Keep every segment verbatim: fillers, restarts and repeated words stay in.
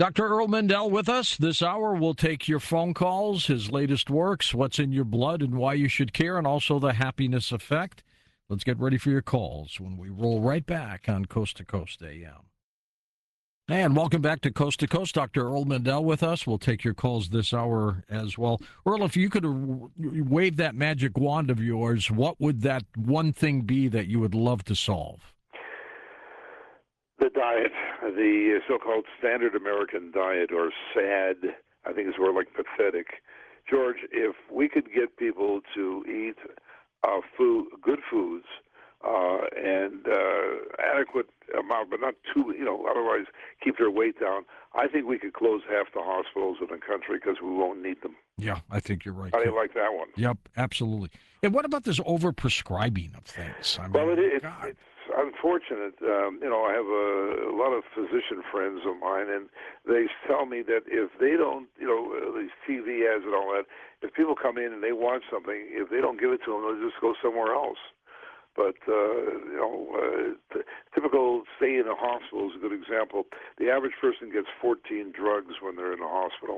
Doctor Earl Mendel with us. This hour we'll take your phone calls, his latest works, what's in your blood and why you should care, and also the happiness effect. Let's get ready for your calls when we roll right back on Coast to Coast A M. And welcome back to Coast to Coast. Doctor Earl Mendel with us. We'll take your calls this hour as well. Earl, if you could wave that magic wand of yours, what would that one thing be that you would love to solve? The diet, the so-called standard American diet, or SAD, I think is more like pathetic. George, if we could get people to eat uh, food, good foods, uh, and uh, adequate amount, but not too, you know, otherwise keep their weight down, I think we could close half the hospitals in the country because we won't need them. Yeah, I think you're right. How do you like that one? Yep, absolutely. And what about this over-prescribing of things? I mean, well, it, it, God. it's unfortunate. Um, you know, I have a, a lot of physician friends of mine, and they tell me that if they don't, you know, uh, these T V ads and all that, if people come in and they want something, if they don't give it to them, they'll just go somewhere else. But, uh, you know, uh, the typical stay in a hospital is a good example. The average person gets fourteen drugs when they're in the hospital.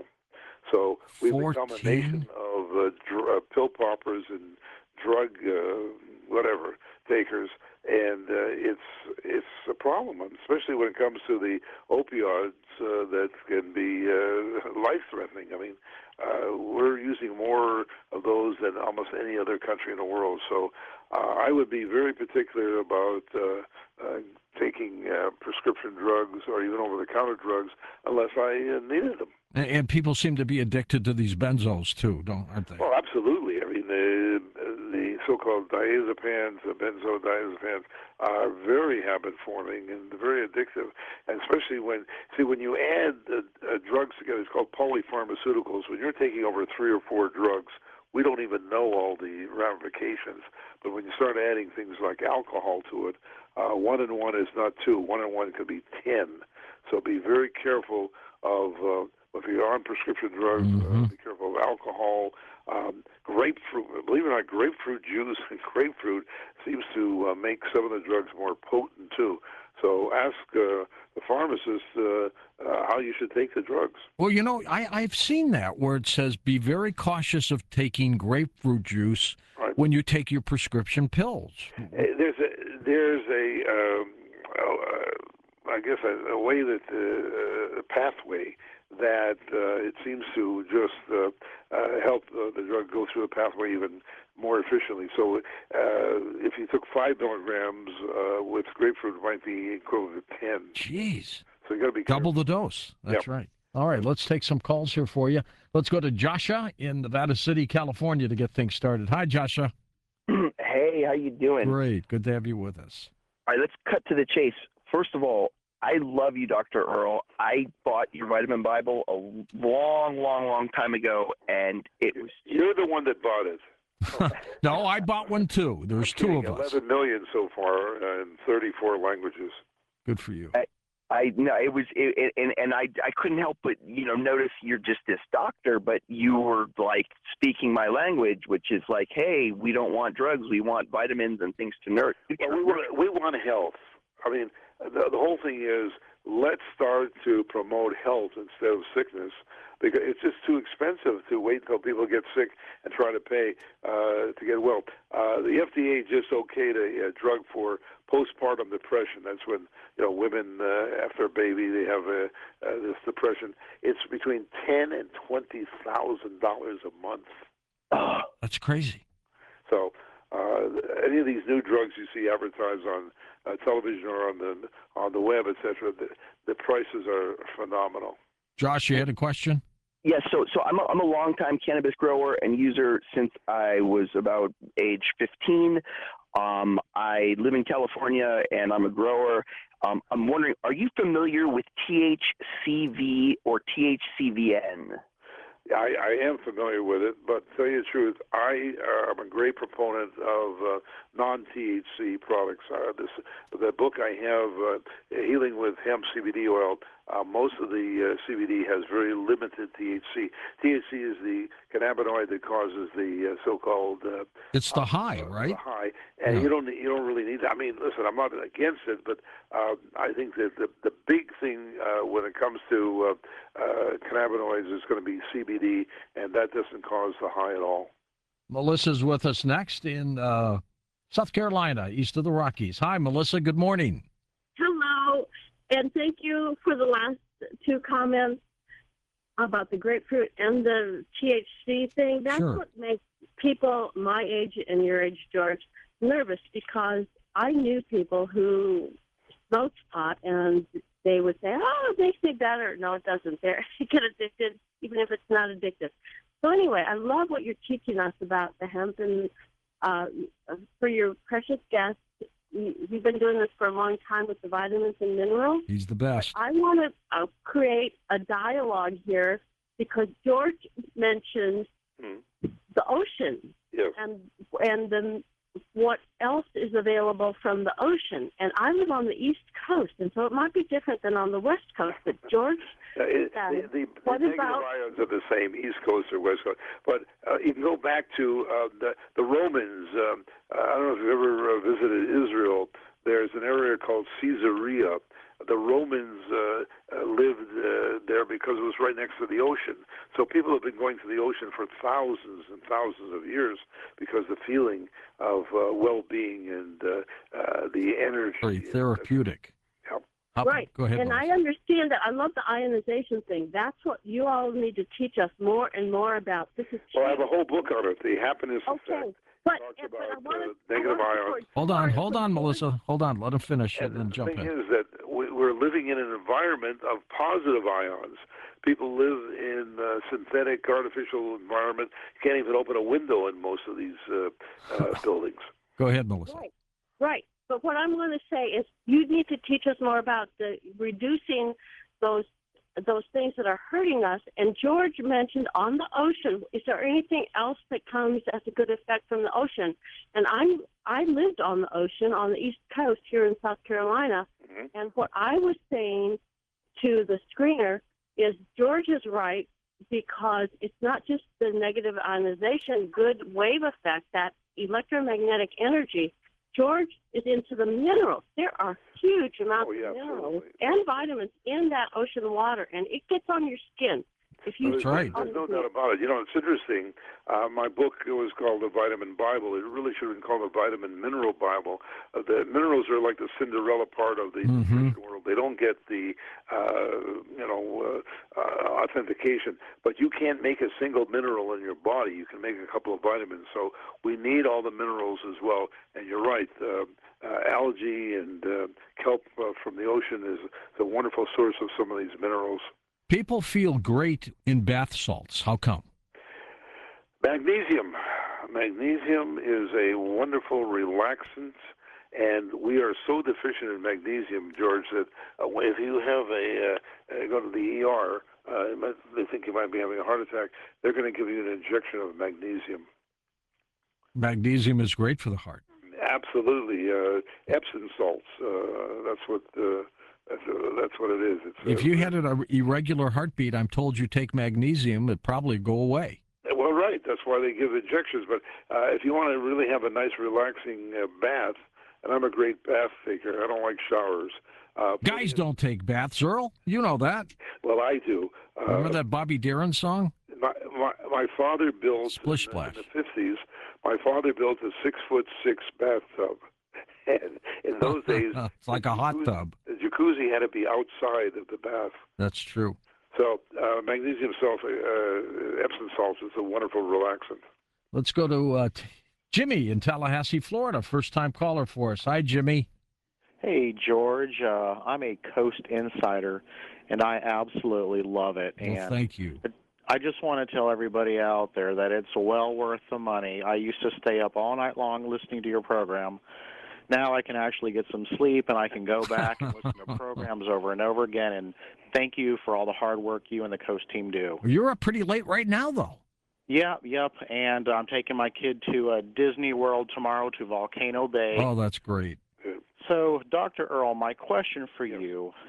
So we've fourteen? become a nation of uh, dr- uh, pill poppers and drug, uh, whatever, takers. And uh, it's it's a problem, especially when it comes to the opioids uh, that can be uh, life-threatening. I mean, uh, we're using more of those than almost any other country in the world. So uh, I would be very particular about uh, uh, taking uh, prescription drugs or even over-the-counter drugs unless I uh, needed them. And, and people seem to be addicted to these benzos, too, don't aren't they? Well, absolutely. I mean, the, the so-called diazepams, the benzodiazepams, are very habit-forming and very addictive, and especially when, see, when you add uh, uh, drugs together, it's called polypharmaceuticals. When you're taking over three or four drugs, we don't even know all the ramifications. But when you start adding things like alcohol to it, uh, one and one is not two. One and one could be ten. So be very careful of, uh, if you're on prescription drugs, Mm-hmm. uh, be careful of alcohol. Um, grapefruit, believe it or not, grapefruit juice and grapefruit seems to uh, make some of the drugs more potent, too. So ask uh, the pharmacist uh, uh, how you should take the drugs. Well, you know, I, I've seen that where it says be very cautious of taking grapefruit juice Right. when you take your prescription pills. Uh, There's a, there's a um, uh, I guess, a, a way that, uh, a pathway that uh, it seems to just uh, uh, help uh, the drug go through the pathway even more efficiently. So uh, if you took five milligrams uh, with grapefruit, it might be equivalent to ten. Jeez. So you got to be Double careful. the dose. That's Yep. right. All right, let's take some calls here for you. Let's go to Joshua in Nevada City, California to get things started. Hi, Joshua. Hey, how you doing? Great. Good to have you with us. All right, let's cut to the chase. First of all, I love you, Doctor Earl. I bought your Vitamin Bible a long, long, long time ago, and it was... You're the one that bought it. No, I bought one too. There's two of us. eleven million so far uh, in thirty-four languages. Good for you. I, I no, it was, it, it, and and I I couldn't help but you know notice you're just this doctor, but you were like speaking my language, which is like, hey, we don't want drugs, we want vitamins and things to nourish. Well, we want we want health. I mean, the, the whole thing is let's start to promote health instead of sickness, because it's just too expensive to wait until people get sick and try to pay uh, to get well. Uh, the F D A just okayed a, a drug for postpartum depression. That's when you know women uh, after a baby they have a, uh, this depression. It's between ten and twenty thousand dollars a month. Oh, That's crazy. So uh, any of these new drugs you see advertised on uh, television or on the on the web, et cetera, the, the prices are phenomenal. Josh, you had a question? yeah, so so I'm a, I'm a longtime cannabis grower and user since I was about age fifteen. Um, I live in California and I'm a grower. Um, I'm wondering, are you familiar with T H C V or T H C V N? I, I am familiar with it, but to tell you the truth, I uh, am a great proponent of uh, non-T H C products. Uh, this, the book I have, uh, Healing with Hemp C B D Oil, Uh, most of the uh, C B D has very limited T H C. T H C is the cannabinoid that causes the uh, so-called uh, It's the uh, high, uh, right? The high, and Yeah. you don't you don't really need that. I mean, listen, I'm not against it, but uh, I think that the the big thing uh, when it comes to uh, uh, cannabinoids is going to be C B D, and that doesn't cause the high at all. Melissa's with us next in uh, South Carolina, east of the Rockies. Hi, Melissa. Good morning. Hello, and thank you for the last two comments about the grapefruit and the T H C thing. That's Sure. what makes people my age and your age, George, nervous, because I knew people who smoked pot and they would say, oh, it makes me better. No, it doesn't. They're, they get addicted, even if it's not addictive. So anyway, I love what you're teaching us about the hemp, and uh, for your precious guest, you- you've been doing this for a long time with the vitamins and minerals. He's the best. I want to uh, create a dialogue here because George mentioned Hmm. the ocean Yes. and and the, what else is available from the ocean. And I live on the East Coast, and so it might be different than on the West Coast. But George, Uh, it, uh, the, the, what the negative about- ions are the same, East Coast or West Coast. But uh, you can go back to uh, the, the Romans. Um, uh, I don't know if you've ever uh, visited Israel. There's an area called Caesarea. The Romans uh, uh, lived uh, there because it was right next to the ocean. So people have been going to the ocean for thousands and thousands of years because the feeling of uh, well-being and uh, uh, the energy. Very therapeutic. Yeah. How- right? Go ahead, and I Melissa. understand that. I love the ionization thing. That's what you all need to teach us more and more about. This is Well, I have a whole book on it, The Happiness okay. Effect. But, Talks but I about, want uh, negative ions. Hold on, hold on, Melissa. Hold on. Let him finish it And and the jump thing in. is that we- we're living in an environment of positive ions. People live in a synthetic, artificial environment. You can't even open a window in most of these uh, uh, buildings. Go ahead, Melissa. Right, right. But what I'm going to say is you need to teach us more about the reducing those those things that are hurting us. And George mentioned on the ocean. Is there anything else that comes as a good effect from the ocean? And I'm I lived on the ocean on the East Coast here in South Carolina. Mhm. And what I was saying to the screener is George is right, because it's not just the negative ionization, good wave effect, that electromagnetic energy. George is into the minerals. There are huge amounts Oh, yeah, of minerals absolutely. and vitamins in that ocean water, and it gets on your skin. If you That's right. There's no doubt about it. You know, it's interesting. Uh, my book was called The Vitamin Bible. It really should have been called The Vitamin Mineral Bible. Uh, the minerals are like the Cinderella part of the Mhm. nutrition world. They don't get the, uh, you know, uh, uh, authentication. But you can't make a single mineral in your body. You can make a couple of vitamins. So we need all the minerals as well. And you're right. Uh, uh, algae and uh, kelp uh, from the ocean is a wonderful source of some of these minerals. People feel great in bath salts. How come? Magnesium. Magnesium is a wonderful relaxant, and we are so deficient in magnesium, George, that uh, if you have a uh, uh, go to the E R, uh, it might- they think you might be having a heart attack. They're going to give you an injection of magnesium. Magnesium is great for the heart. Absolutely, uh, Epsom salts. Uh, that's what. Uh, that's, uh, that's what it is. It's, uh, If you had an irregular heartbeat, I'm told you take magnesium, it'd probably go away. Well, right. That's why they give injections. But uh, if you want to really have a nice, relaxing uh, bath, and I'm a great bath taker. I don't like showers. Uh, Guys don't take baths, Earl. You know that. Well, I do. Uh, Remember that Bobby Darin song? My, my my father built Splish in, Splash. in the fifties. My father built a six foot six bathtub, and in those days, It's like a hot tub. the jacuzzi had to be outside of the bath. That's true. So uh, magnesium salt, uh, Epsom salts, is a wonderful relaxant. Let's go to uh, t- Jimmy in Tallahassee, Florida. First time caller for us. Hi, Jimmy. Hey, George. Uh, I'm a Coast Insider, and I absolutely love it. Well, and thank you. I just want to tell everybody out there that it's well worth the money. I used to stay up all night long listening to your program. Now I can actually get some sleep, and I can go back and listen to programs over and over again. And thank you for all the hard work you and the Coast team do. You're up pretty late right now, though. Yep, yep. And I'm taking my kid to uh, Disney World tomorrow to Volcano Bay. Oh, that's great. So, Doctor Earl, my question for you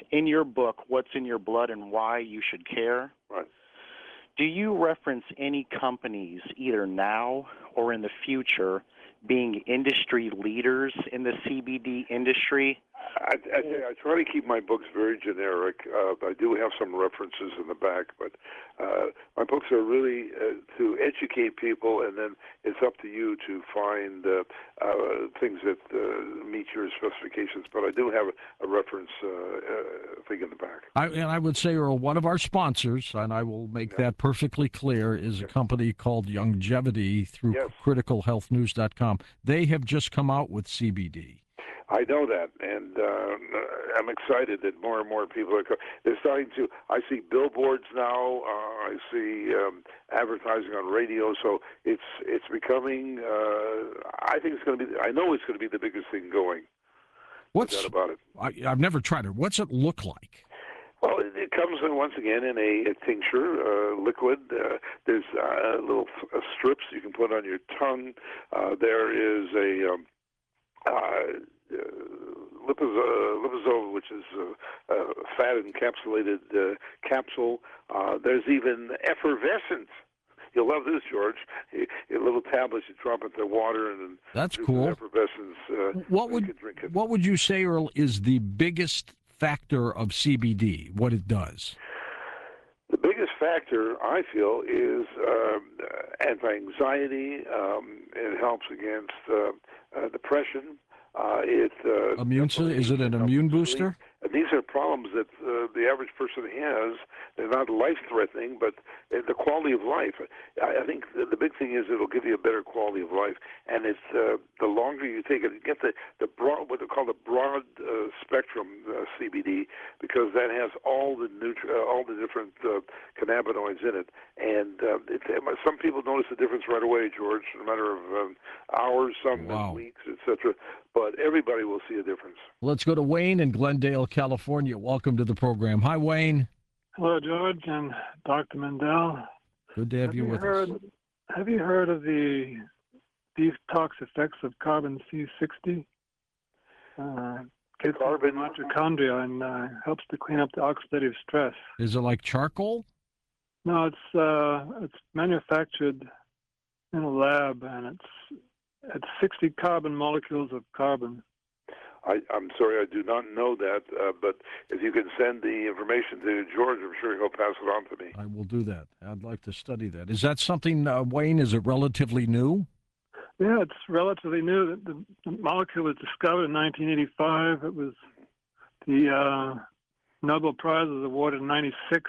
in your book, What's in Your Blood and Why You Should Care, Right. do you reference any companies, either now or in the future, being industry leaders in the C B D industry? I, I, I try to keep my books very generic. Uh, I do have some references in the back, but uh, my books are really uh, to educate people, and then it's up to you to find uh, uh, things that uh, meet your specifications. But I do have a, a reference uh, uh, thing in the back. I, and I would say, Earl, one of our sponsors, and I will make Yeah. that perfectly clear, is a company called Longevity through Yes. critical health news dot com. They have just come out with C B D. I know that, and uh, I'm excited that more and more people are. Co- they're starting to. I see billboards now. Uh, I see um, advertising on radio. So it's it's becoming. Uh, I think it's going to be. I know it's going to be the biggest thing going. What's No doubt about it. I, I've never tried it. What's it look like? Well, it, it comes in once again in a, a tincture, uh, liquid. Uh, there's uh, little uh, strips you can put on your tongue. Uh, there is a um, uh, uh, lipozo- liposome, which is a, a fat encapsulated uh, capsule. Uh, there's even effervescent. You'll love this, George. A, a little tablets you drop into water and That's produces cool. effervescence. Uh, What so you would can drink it. what would you say, Earl, is the biggest factor of C B D? What it does? The biggest factor, I feel, is um, uh, anti-anxiety. Um, it helps against uh, uh, depression. Uh, it uh, Immune system? Is it an helps immune sleep. booster? And these are problems that uh, the average person has. They're not life-threatening, but uh, the quality of life. I, I think the, the big thing is it'll give you a better quality of life. And it's uh, the longer you take it, you get the the broad, what they call the broad uh, spectrum uh, C B D, because that has all the nutri- uh, all the different uh, cannabinoids in it. And uh, it, some people notice the difference right away, George, in a matter of um, hours, some Wow. in weeks, et cetera. But everybody will see a difference. Let's go to Wayne in Glendale, California. Welcome to the program. Hi, Wayne. Hello, George and Doctor Mendel. Good to have, Have you you with heard? us. Have you heard of the detox effects of carbon C sixty? Uh, gets Carbon- into mitochondria and uh, helps to clean up the oxidative stress. Is it like charcoal? No, it's uh, it's manufactured in a lab, and it's it's sixty carbon molecules of carbon. I, I'm sorry, I do not know that, uh, but if you can send the information to George, I'm sure he'll pass it on to me. I will do that. I'd like to study that. Is that something, uh, Wayne, is it relatively new? Yeah, it's relatively new. The, the molecule was discovered in nineteen eighty-five. It was the uh, Nobel Prize was awarded in ninety-six,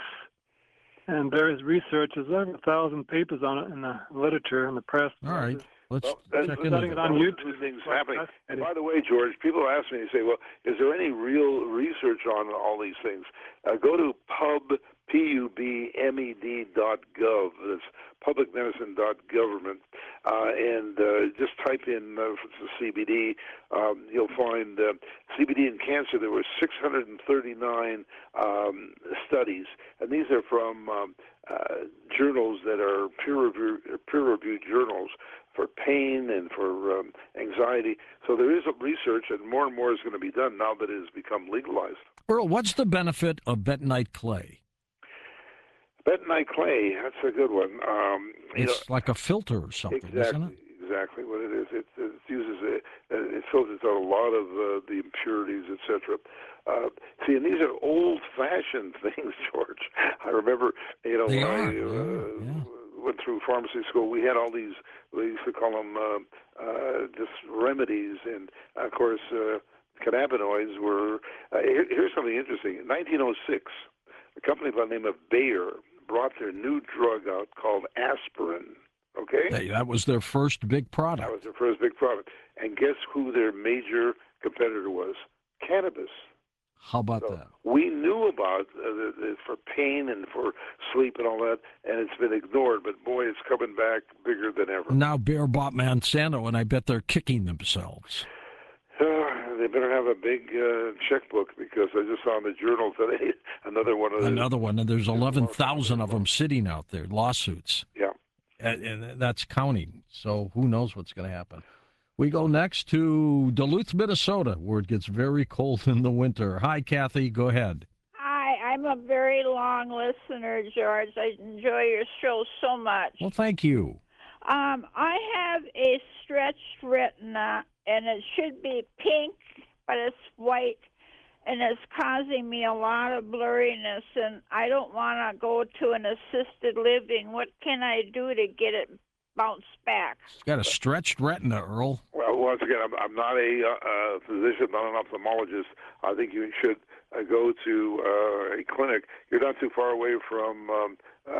and various researchers, over a thousand papers on it in the literature and the press. All right. Let's Well, that's, check that's into studying it that. on one of YouTube. the things Quite happening. And fascinating. by the way, George, people ask me, they say, well, is there any real research on all these things? Uh, go to pub, P U B M E D dot gov. That's public medicine dot government. Uh, and uh, just type in uh, C B D. Um, you'll find uh, C B D in cancer. There were six hundred thirty-nine um, studies, and these are from um, uh, journals that are peer-reviewed, peer-reviewed journals for pain and for um, anxiety. So there is a research, and more and more is going to be done now that it has become legalized. Earl, what's the benefit of bentonite clay? Bentonite clay, that's a good one. Um, you It's like a filter or something, exactly, isn't it? exactly what it is. It, it uses a, it filters out a lot of uh, the impurities, et cetera. Uh, see, and these are old-fashioned things, George. I remember, you know, They when are, I yeah, uh, yeah. went through pharmacy school, we had all these, we used to call them uh, uh, just remedies, and of course, uh, cannabinoids were. Uh, here, here's something interesting. In nineteen oh six, a company by the name of Bayer brought their new drug out called aspirin. Okay, Hey, that was their first big that product. was their first big product. And guess who their major competitor was? Cannabis. How about So that? we knew about uh, the, the, for pain and for sleep and all that, and it's been ignored. But boy, it's coming back bigger than ever. Now Bayer bought Monsanto, and I bet they're kicking themselves. Uh, they better have a big uh, checkbook, because I just saw in the journal today another one of the Another one, and there's eleven thousand of them sitting out there, lawsuits. Yeah. And, and that's counting. So who knows what's going to happen. We go next to Duluth, Minnesota, where it gets very cold in the winter. Hi, Kathy. Go ahead. Hi, I'm a very long listener, George. I enjoy your show so much. Well, thank you. Um, I have a stretched retina, and it should be pink, but it's white, and it's causing me a lot of blurriness, and I don't want to go to an assisted living. What can I do to get it bounced back? It's got a stretched retina, Earl. Well, once again, I'm, I'm not a uh, physician, not an ophthalmologist. I think you should uh, go to uh, a clinic. You're not too far away from um,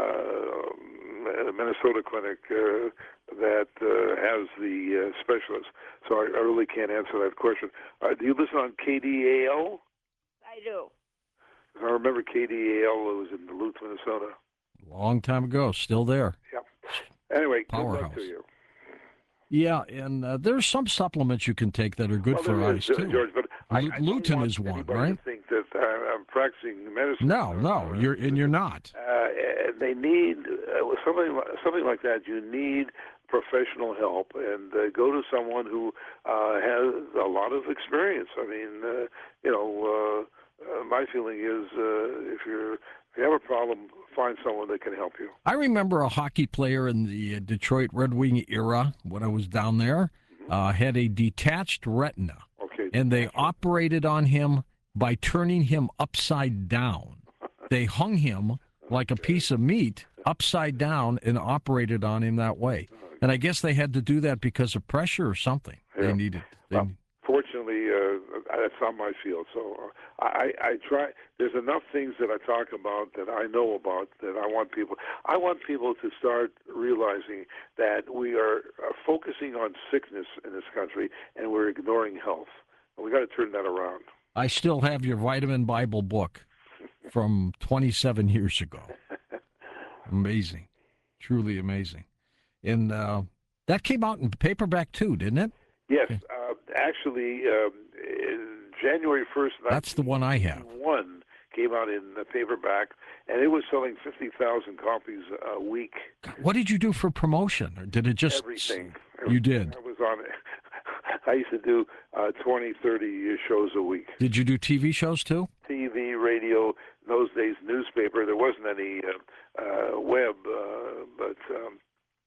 uh, a Minnesota clinic uh, that uh, has the uh, specialist. So I, I really can't answer that question. Uh, do you listen on K D A L? I do. I remember K D A L. It was in Duluth, Minnesota. Long time ago. Still there. Yeah. Anyway, Powerhouse. good luck to you. Yeah, and uh, there's some supplements you can take that are good well, for there eyes, is, too. George, but I, Lu- I don't Lutein want is one, anybody right? to think that I, I'm practicing medicine. No, or, no, or, you're and you're not. Uh, they need uh, something li- something like that. You need professional help, and uh, go to someone who uh, has a lot of experience. I mean, uh, you know, uh, uh, my feeling is uh, if you're if you have a problem, find someone that can help you. I remember a hockey player in the uh, Detroit Red Wing era when I was down there uh, had a detached retina, Okay. and they operated on him by turning him upside down. They hung him like a piece of meat upside down and operated on him that way. And I guess they had to do that because of pressure or something. Yeah. They needed. They, Well, fortunately, uh, that's not my field. So uh, I, I try. There's enough things that I talk about that I know about that I want people. I want people to start realizing that we are uh, focusing on sickness in this country and we're ignoring health. And we got to turn that around. I still have your Vitamin Bible book from twenty-seven years ago. Amazing. Truly amazing. And uh, that came out in paperback too, didn't it? Yes, Okay. uh, actually, um, in January first, That's the one I have. One came out in the paperback, and it was selling fifty thousand copies a week. What did you do for promotion? Or did it just... Everything. You did. I was on it. I used to do uh, twenty, thirty shows a week. Did you do T V shows too? T V, radio, in those days, newspaper. There wasn't any uh, uh, web, uh, but um,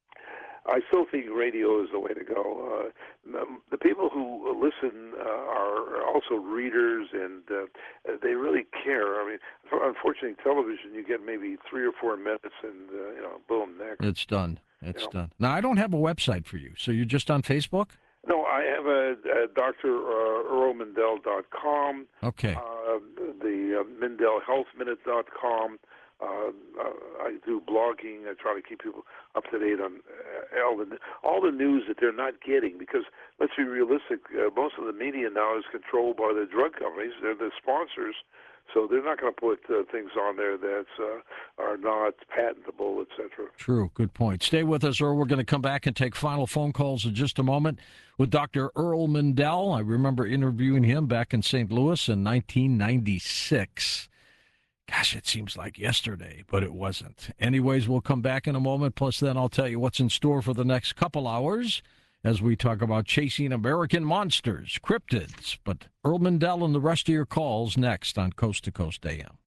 I still think radio is the way to go. Uh, the people who listen uh, are also readers, and uh, they really care. I mean, unfortunately, television, you get maybe three or four minutes, and uh, you know, boom, next. It's done. It's You know. done. Now, I don't have a website for you, so you're just on Facebook? No, I have a, a Doctor Earl Mindell dot com. Okay. Uh, the uh, Mindell Health Minute dot com. Uh, uh, I do blogging. I try to keep people up to date on uh, all the all the news that they're not getting. Because let's be realistic, uh, most of the media now is controlled by the drug companies. They're the sponsors, so they're not going to put uh, things on there that uh, are not patentable, et cetera. True. Good point. Stay with us, Earl. We're going to come back and take final phone calls in just a moment with Doctor Earl Mindell. I remember interviewing him back in Saint Louis in nineteen ninety-six. Gosh, it seems like yesterday, but it wasn't. Anyways, we'll come back in a moment. Plus, then I'll tell you what's in store for the next couple hours as we talk about chasing American monsters, cryptids. But Earl Mindell and the rest of your calls next on Coast to Coast A M.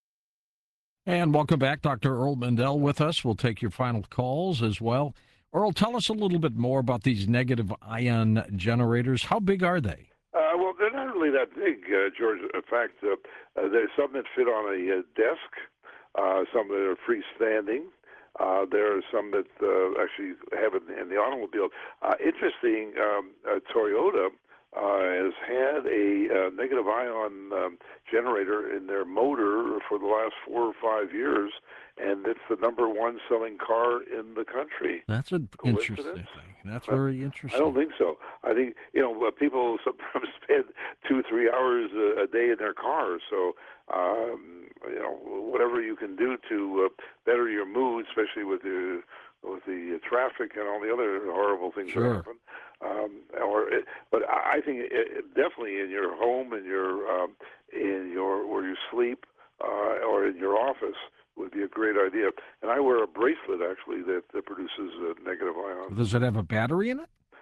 And welcome back, Doctor Earl Mindell with us. We'll take your final calls as well. Earl, tell us a little bit more about these negative ion generators. How big are they? Uh, well, they're not really that big, uh, George. In fact, uh, uh, there's some that fit on a uh, desk, uh, some that are freestanding. Uh, there are some that uh, actually have it in the automobile. Uh, interesting, um, uh, Toyota uh, has had a uh, negative ion um, generator in their motor for the last four or five years, and it's the number one selling car in the country. That's an interesting Coincidence? thing. That's very interesting. I don't think so. I think, you know, uh, people sometimes spend two, three hours a, a day in their cars. So, um, you know, whatever you can do to uh, better your mood, especially with the with the traffic and all the other horrible things Sure. that happen. Um, or, it, but I I think it, it definitely in your home, in your um, in your where you sleep, uh, or in your office would be a great idea. And I wear a bracelet actually that, that produces uh, negative ions. Does it have a battery in it?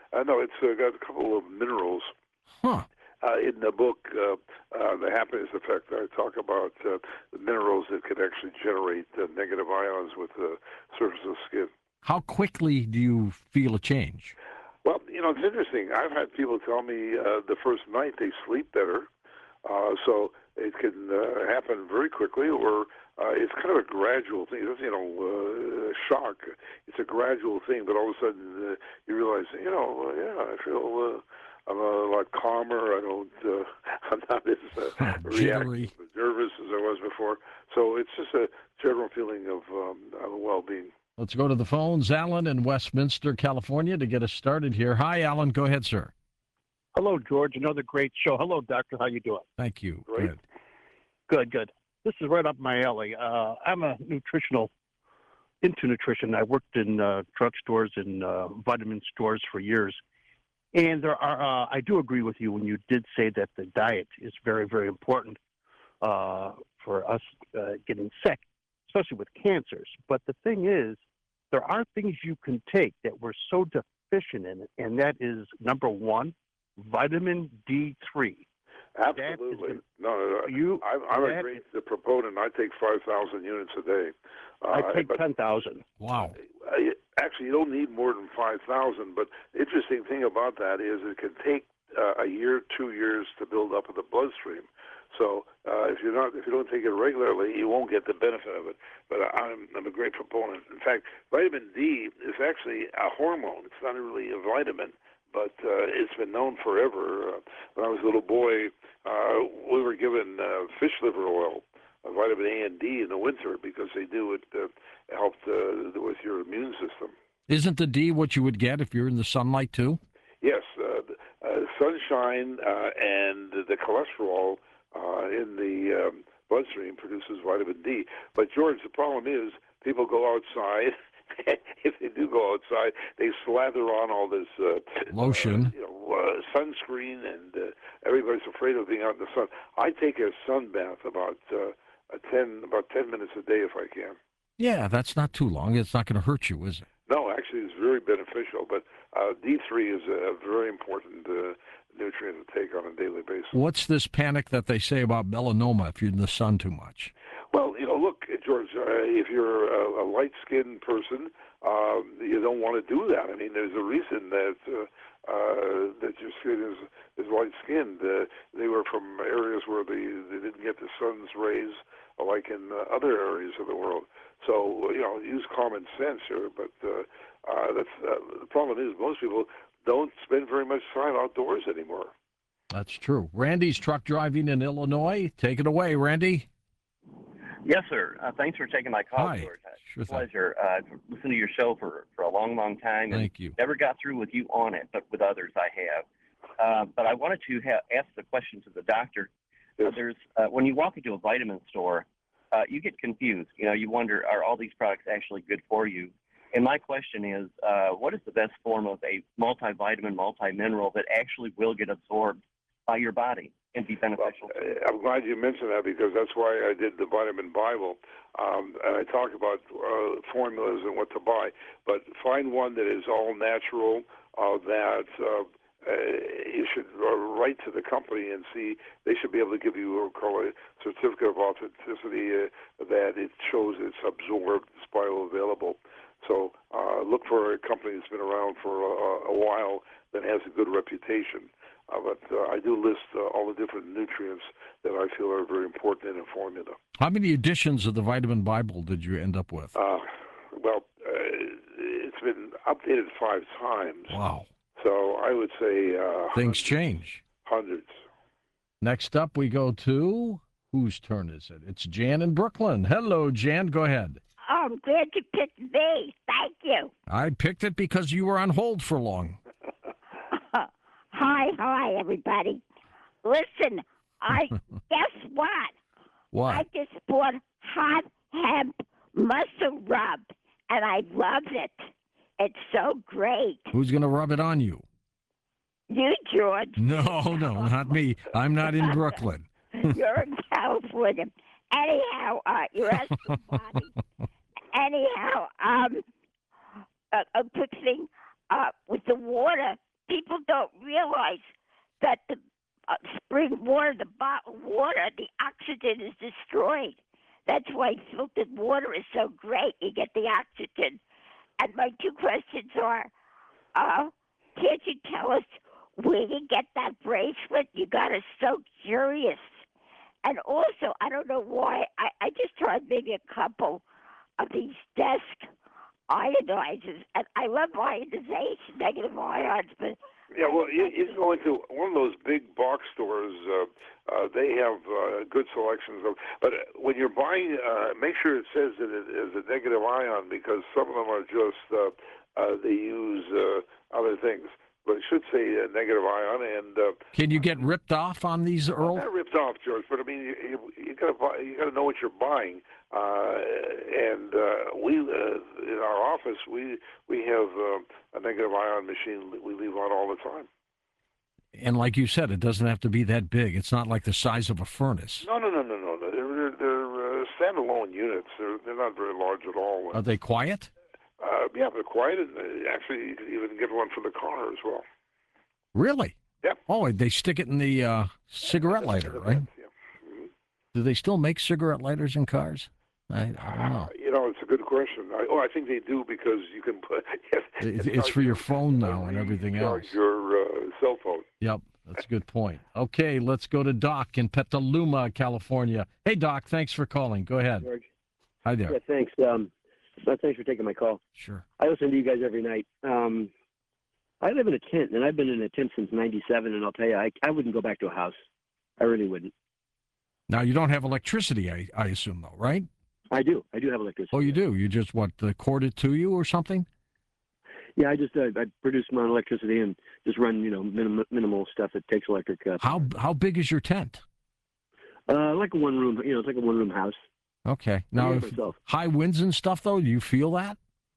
Uh, no, it's uh, got a couple of minerals. Huh. Uh, in the book, uh, uh, The Happiness Effect, I talk about uh, the minerals that could actually generate uh, negative ions with the surface of the skin. How quickly do you feel a change? Well, you know, it's interesting. I've had people tell me uh, the first night they sleep better. Uh, so it can uh, happen very quickly, or uh, it's kind of a gradual thing. It's, you know, uh, shock. It's a gradual thing, but all of a sudden uh, you realize, you know, uh, yeah, I feel uh, I'm a lot calmer. I don't, uh, I'm not as uh, reactive, nervous as I was before. So it's just a general feeling of, um, of well-being. Let's go to the phones. Alan in Westminster, California, to get us started here. Hi, Alan. Go ahead, sir. Hello, George. Another great show. Hello, Doctor. How you doing? Thank you. Great. Good. Good, good. This is right up my alley. Uh, I'm a nutritional, into nutrition. I worked in uh, drugstores and uh, vitamin stores for years. And there are, uh, I do agree with you when you did say that the diet is very, very important uh, for us uh, getting sick, especially with cancers. But the thing is, there are things you can take that we're so deficient in, and that is, number one, vitamin D three. Absolutely. Gonna, no, no, no. You, I'm, I'm that, a great the proponent. I take five thousand units a day. Uh, I take ten thousand. Wow. Uh, actually, you don't need more than five thousand, but the interesting thing about that is it can take uh, a year, two years to build up in the bloodstream. So uh, if you're not, if you don't take it regularly, you won't get the benefit of it. But I'm, I'm a great proponent. In fact, vitamin D is actually a hormone. It's not really a vitamin, but uh, it's been known forever. Uh, when I was a little boy, uh, we were given uh, fish liver oil, uh, vitamin A and D in the winter because they do it uh, helped uh, with your immune system. Isn't the D what you would get if you're in the sunlight too? Yes, uh, uh, sunshine uh, and the cholesterol uh, in the um, bloodstream produces vitamin D. But George, the problem is people go outside. If they do go outside, they slather on all this uh, lotion, uh, you know, uh, sunscreen, and uh, everybody's afraid of being out in the sun. I take a sun bath about uh, a ten about ten minutes a day if I can. Yeah, that's not too long. It's not going to hurt you, is it? No, actually, it's very beneficial. But uh, D three is a very important uh, nutrient to take on a daily basis. What's this panic that they say about melanoma if you're in the sun too much? Well, you know, look, George, uh, if you're a, a light-skinned person, um, you don't want to do that. I mean, there's a reason that uh, uh, that your skin is, is light-skinned. Uh, they were from areas where they, they didn't get the sun's rays like in uh, other areas of the world. So, you know, use common sense here. But uh, uh, that's uh, the problem is most people don't spend very much time outdoors anymore. That's true. Randy's truck driving in Illinois. Take it away, Randy. Yes, sir. Uh, thanks for taking my call, Hi. George. Sure thing. Pleasure. Uh, I've listened to your show for, for a long, long time. And Thank you. Never got through with you on it, but with others I have. Uh, but I wanted to ha- ask the question to the doctor. Yes. Uh, there's uh, when you walk into a vitamin store, uh, you get confused. You know, you wonder, are all these products actually good for you? And my question is, uh, what is the best form of a multivitamin, multimineral that actually will get absorbed by your body and be beneficial? Well, I'm glad you mentioned that because that's why I did the Vitamin Bible. Um, and I talk about uh, formulas and what to buy. But find one that is all natural, uh, that uh, uh, you should uh, write to the company and see. They should be able to give you a, call a certificate of authenticity uh, that it shows it's absorbed, it's bioavailable. So uh, look for a company that's been around for a, a while that has a good reputation. Uh, but uh, I do list uh, all the different nutrients that I feel are very important in a formula. How many editions of the Vitamin Bible did you end up with? Uh, well, uh, it's been updated five times. Wow. So I would say uh, Things hundreds, change. Hundreds. Next up, we go to, whose turn is it? It's Jan in Brooklyn. Hello, Jan. Go ahead. Oh, I'm glad you picked me. Thank you. I picked it because you were on hold for long. Hi, hi, everybody. Listen, I guess what? What? I just bought hot hemp muscle rub, and I love it. It's so great. Who's going to rub it on you? You, George. No, no, not me. I'm not in Brooklyn. You're in California. Anyhow, uh, you're asking body. Anyhow, um, a, a quick thing uh, with the water. realize that the uh, spring water, the bottled water, the oxygen is destroyed. That's why filtered water is so great. You get the oxygen. And my two questions are, uh, can't you tell us where you get that bracelet? You got us so curious. And also, I don't know why, I, I just tried maybe a couple of these desk ionizers, and I love ionization, negative ions, but yeah, well, you, you can go into one of those big box stores. Uh, uh, they have uh, good selections of. But when you're buying, uh, make sure it says that it is a negative ion, because some of them are just uh, uh, they use uh, other things. But it should say a negative ion. And uh, can you get ripped off on these, Earl? Not ripped off, George. But I mean, you, you, you gotta buy, you gotta know what you're buying. Uh, and uh, we uh, in our office we we have uh, a negative ion machine we leave on all the time. And like you said, it doesn't have to be that big. It's not like the size of a furnace. No, no, no, no, no. They're they're, they're uh, standalone units. They're they're not very large at all. Are they quiet? Uh, yeah, they're quiet, and uh, actually you can even get one for the car as well. Really? Yep. Oh, they stick it in the uh, cigarette lighter, right? Yeah. Mm-hmm. Do they still make cigarette lighters in cars? I, I don't know. Uh, you know, it's a good question. I, oh, I think they do, because you can put. Yes, It, it's for your phone now and everything else. Your uh, cell phone. Yep, that's a good point. Okay, let's go to Doc in Petaluma, California. Hey, Doc, thanks for calling. Go ahead. George. Hi there. Yeah, thanks. Um, well, thanks for taking my call. Sure. I listen to you guys every night. Um, I live in a tent, and I've been in a tent since ninety-seven, and I'll tell you, I, I wouldn't go back to a house. I really wouldn't. Now, you don't have electricity, I, I assume, though, right? I do. I do have electricity. Oh, you do? You just, what, uh, cord it to you or something? Yeah, I just uh, I produce my own electricity and just run, you know, minim- minimal stuff that takes electric. Uh, How how big is your tent? Uh, like a one room, you know, it's like a one room house. Okay. Now, if high winds and stuff, though, do you feel that?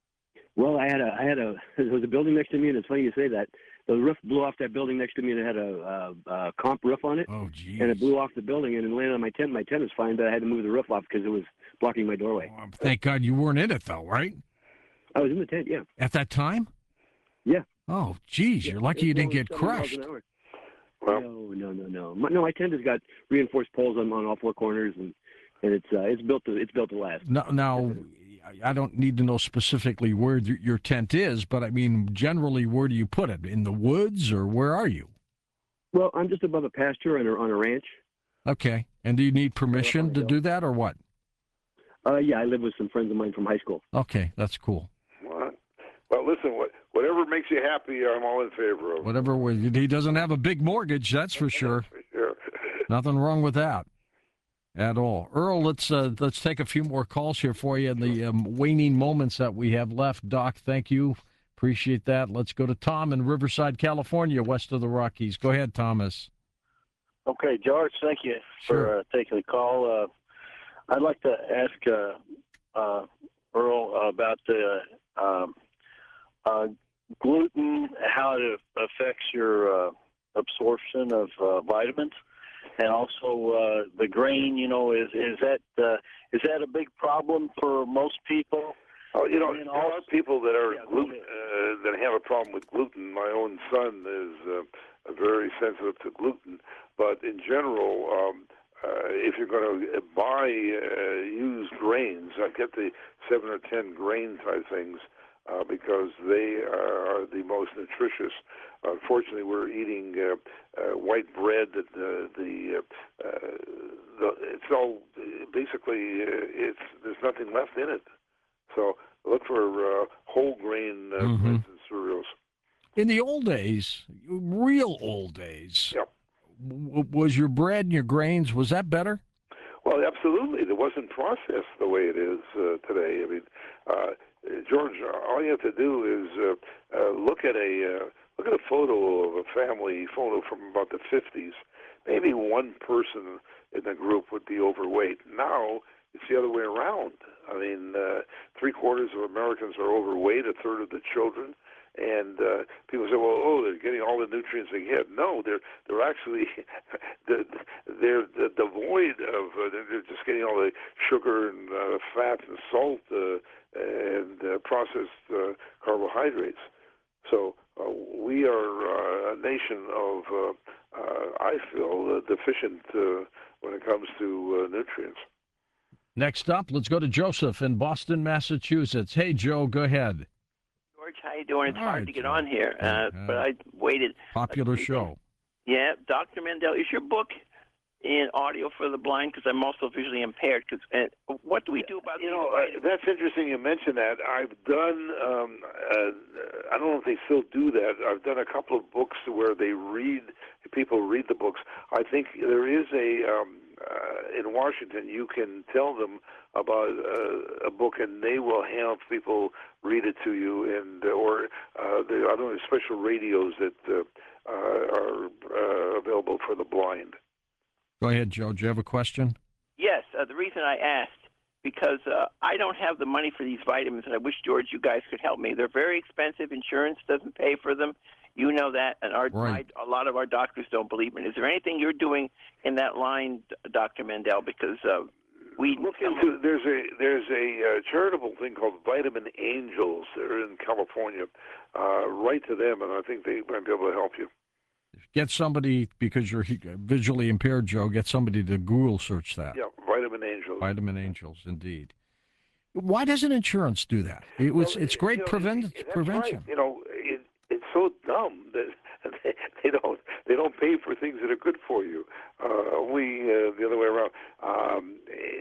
Well, I had a, I had a, there was a building next to me, and it's funny you say that. The roof blew off that building next to me, and it had a, a, a comp roof on it. Oh, geez. And it blew off the building, and it landed on my tent. My tent was fine, but I had to move the roof off because it was blocking my doorway. Oh, thank God you weren't in it, though, right? I was in the tent, yeah. At that time? Yeah. Oh, geez, yeah. you're lucky you didn't get crushed. Well, no, no, no, no. My, no, my tent has got reinforced poles on, on all four corners, and and it's uh, it's built to it's built to last. Now, now, I don't need to know specifically where your tent is, but I mean, generally, where do you put it? In the woods, or where are you? Well, I'm just above a pasture on a, on a ranch. Okay. And do you need permission to do that, or what? Uh, yeah, I live with some friends of mine from high school. Okay, that's cool. What? Well, listen, what, whatever makes you happy, I'm all in favor of. Whatever. He doesn't have a big mortgage, that's for sure. Sure. Nothing wrong with that at all. Earl, let's uh, let's take a few more calls here for you in the um, waning moments that we have left. Doc, thank you. Appreciate that. Let's go to Tom in Riverside, California, west of the Rockies. Go ahead, Thomas. Okay, George, thank you Sure. for uh, taking the call. Uh, I'd like to ask uh, uh, Earl about the um, uh, gluten, how it affects your uh, absorption of uh, vitamins, and also uh, the grain. You know, is is that uh, is that a big problem for most people? Oh, you know, And there are people that are Yeah, gluten uh, that have a problem with gluten. My own son is uh, very sensitive to gluten, but in general, um, uh, if you're going to buy uh, used grains, I get the seven or ten grain type things uh, because they are the most nutritious. Unfortunately, we're eating uh, uh, white bread. That the the, uh, uh, the it's all basically uh, it's there's nothing left in it. So look for uh, whole grain uh, Mhm. breads and cereals. In the old days, real old days, Yep. w- was your bread and your grains, was that better? Well, absolutely. It wasn't processed the way it is uh, today. I mean, uh, George, all you have to do is uh, uh, look at a uh, look at a photo of a family photo from about the fifties. Maybe one person in the group would be overweight. Now it's the other way around. I mean, uh, three quarters of Americans are overweight, a third of the children, and uh, people say, "Well, oh, they're getting all the nutrients they get." No, they're they're actually they're, they're devoid of. Uh, they're just getting all the sugar and uh, fat and salt uh, and uh, processed uh, carbohydrates. So uh, we are uh, uh, nation of, uh, uh, I feel, uh, deficient uh, when it comes to uh, nutrients. Next up, let's go to Joseph in Boston, Massachusetts. Hey, Joe, go ahead. George, how you doing? It's All hard right, to get Joe. on here, uh, Yeah, but I waited. Popular show. Yeah, Doctor Mandel, is your book in audio for the blind? Because I'm also visually impaired. Cause, uh, what do we do about You these know, uh, vitamins? that's interesting you mention that. I've done, um, uh, I don't know if they still do that. I've done a couple of books where they read, people read the books. I think there is a, um, uh, in Washington, you can tell them about uh, a book and they will have people read it to you, and or uh, there, I don't know, special radios that uh, uh, are uh, available for the blind. Go ahead, Joe. Do you have a question? Yes, uh, the reason I asked, because uh, I don't have the money for these vitamins, and I wish, George, you guys could help me. They're very expensive. Insurance doesn't pay for them. You know that, and our Right. my, a lot of our doctors don't believe in it. Is there anything you're doing in that line, Doctor Mandel? Because uh, we look into there's a there's a uh, charitable thing called Vitamin Angels. They're in California. Uh, write to them, and I think they might be able to help you. Get somebody, because you're visually impaired, Joe, get somebody to Google search that. Yeah, Vitamin Angels. Vitamin Angels, indeed. Why doesn't insurance do that? It was, Well, it's great you know, prevent, that's prevention. Right. You know, it, it's so dumb that they, they don't they don't pay for things that are good for you. Uh, we uh, the other way around. Um,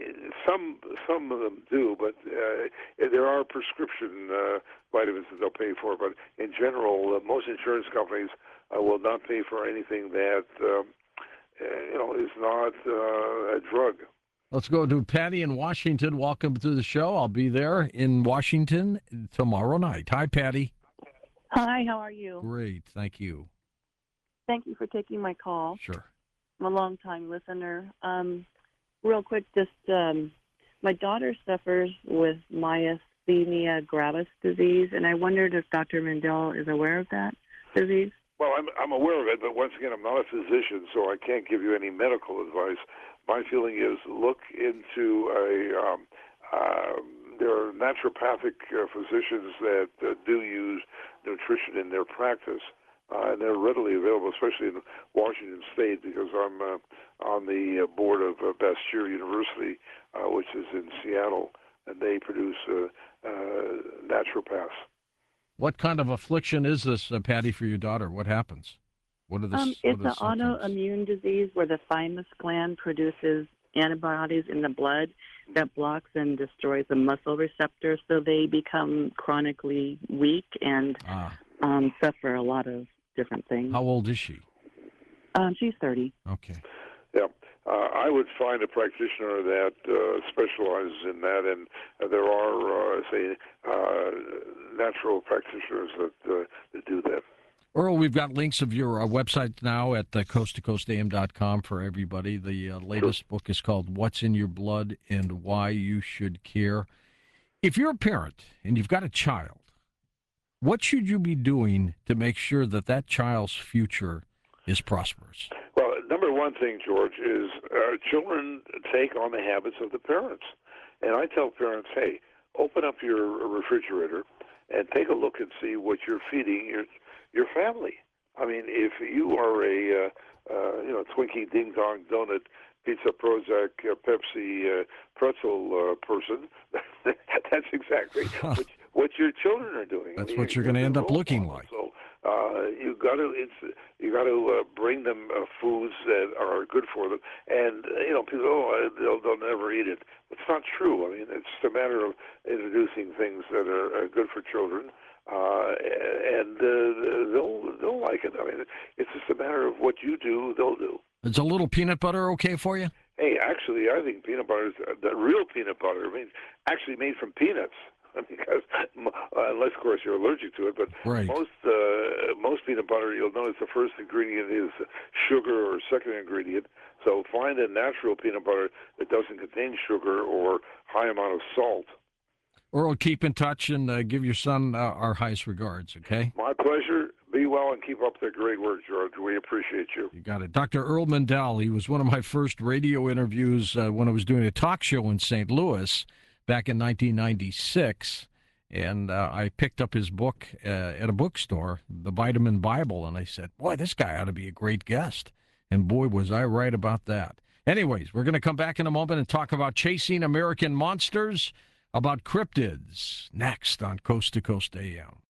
some some of them do, but uh, there are prescription uh, vitamins that they'll pay for. But in general, uh, most insurance companies uh, will not pay for anything that um, uh, you know is not uh, a drug. Let's go to Patty in Washington. Welcome to the show. I'll be there in Washington tomorrow night. Hi, Patty. Hi, how are you? Great, thank you. Thank you for taking my call. Sure. I'm a long-time listener. Um, real quick, just um, my daughter suffers with myasthenia gravis disease, and I wondered if Doctor Mandel is aware of that disease. Well, I'm I'm aware of it, but once again, I'm not a physician, so I can't give you any medical advice. My feeling is look into a. Um, uh, there are naturopathic uh, physicians that uh, do use nutrition in their practice, uh, and they're readily available, especially in Washington State, because I'm uh, on the uh, board of uh, Bastyr University, uh, which is in Seattle, and they produce uh, uh, naturopaths. What kind of affliction is this, uh, Patty, for your daughter? What happens? What are the Um, what it's are the an symptoms? autoimmune disease where the thymus gland produces antibodies in the blood that blocks and destroys the muscle receptors, so they become chronically weak and Ah. um, suffer a lot of different things. How old is she? Um, she's thirty. Okay. Yeah, uh, I would find a practitioner that uh, specializes in that, and uh, there are, uh, say, uh, natural practitioners that, uh, that do that. Earl, we've got links of your uh, website now at uh, coast to coast a m dot com for everybody. The uh, latest book is called What's in Your Blood and Why You Should Care. If you're a parent and you've got a child, what should you be doing to make sure that that child's future is prosperous? Well, number one thing, George, is uh, children take on the habits of the parents. And I tell parents, hey, open up your refrigerator and take a look and see what you're feeding your your family. I mean, if you are a uh, uh, you know Twinkie Ding Dong Donut Pizza Prozac uh, Pepsi uh, pretzel uh, person, that's exactly what, what your children are doing. That's I mean, what you're going to end up role looking models. like. So uh, you got to it's you got to uh, bring them uh, foods that are good for them, and uh, you know people oh they'll they'll never eat it. It's not true. I mean, it's just a matter of introducing things that are, are good for children. Uh, and uh, they'll they'll like it. I mean, it's just a matter of what you do, they'll do. Is a little peanut butter okay for you? Hey, actually, I think peanut butter is the real peanut butter. I mean, actually made from peanuts, because uh, unless of course you're allergic to it. But right. most uh, most peanut butter, you'll notice the first ingredient is sugar or second ingredient. So find a natural peanut butter that doesn't contain sugar or high amount of salt. Earl, keep in touch and uh, give your son uh, our highest regards, okay? My pleasure. Be well and keep up the great work, George. We appreciate you. You got it. Doctor Earl Mandel, he was one of my first radio interviews uh, when I was doing a talk show in Saint Louis back in nineteen ninety-six. And uh, I picked up his book uh, at a bookstore, The Vitamin Bible, and I said, boy, this guy ought to be a great guest. And boy, was I right about that. Anyways, we're going to come back in a moment and talk about chasing American monsters, about cryptids, next on Coast to Coast A M.